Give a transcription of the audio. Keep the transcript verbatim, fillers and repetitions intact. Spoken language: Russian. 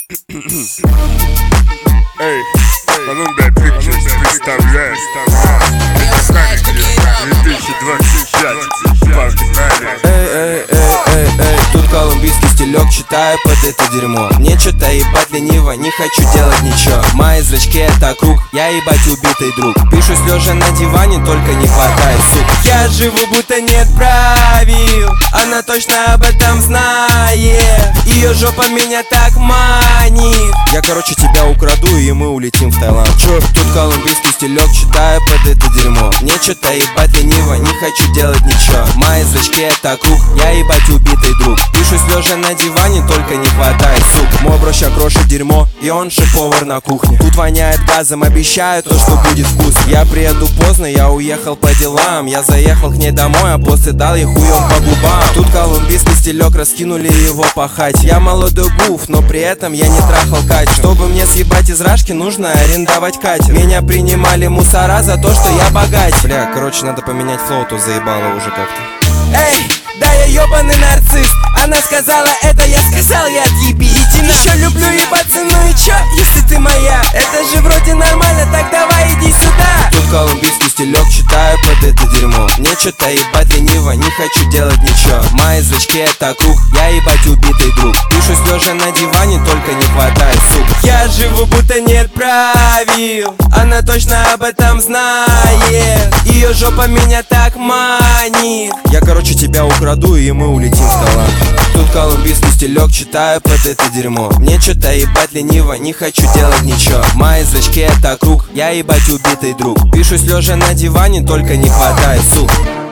Эй, Колумбия Pictures представляет две тысячи двадцать пять. Погнали. Эй, эй, эй, эй, эй, тут колумбийский стилек, читаю под это дерьмо. Мне чё-то ебать лениво, не хочу делать ничего. Мои зрачки это круг, я ебать убитый друг. Пишусь лежа на диване, только не хватает сук. Я живу будто нет правил, она точно об этом знает. Ее жопа меня так манит. Я короче тебя украду и мы улетим в Таиланд. Чё? Тут колумбийский стилек, читаю под это дерьмо. Мне чё-то ебать лениво, не хочу делать ничего. Мои зрачки это круг, я ебать убитый друг. Пишусь лежа на диване, только не хватает сук. Мой бро ща крошит дерьмо, и он шеф-повар на кухне. Тут воняет газом, обещаю то, что будет вкус. Я приеду поздно, я уехал по делам. Я заехал к ней домой, а после дал ей хуем по губам. Тут колумбийский стилек, раскинули его по хате. Я молодой гуф, но при этом я не трахал Катю. Чтобы мне съебать из рашки, нужно арендовать Катю. Меня принимали мусора за то, что я богат. Бля, короче, надо поменять флоу, то заебало уже как-то. Эй, да я ёбаный нарцисс. Она сказала это, я сказал, я отъеби, иди на. Еще люблю ебаться, ну и чё, если ты моя? Это же вроде нормально, так давай иди сюда. Тут колумбийский стилек, читаю под это дерьмо. Мне чё-то ебать лениво, не хочу делать ничего. Мои зрачки это круг, я ебать убитый друг. Пишусь лежа на диване, только не хватает сук. Я живу будто нет правил, она точно об этом знает. Ее жопа меня так манит. Я короче тебя украду и мы улетим в Таиланд. Тут колумбийский стилек, читаю под это дерьмо. Мне чё-то ебать лениво, не хочу делать ничего. Мои зрачки это круг, я ебать убитый друг. Пишусь лежа на диване, только не хватает сук.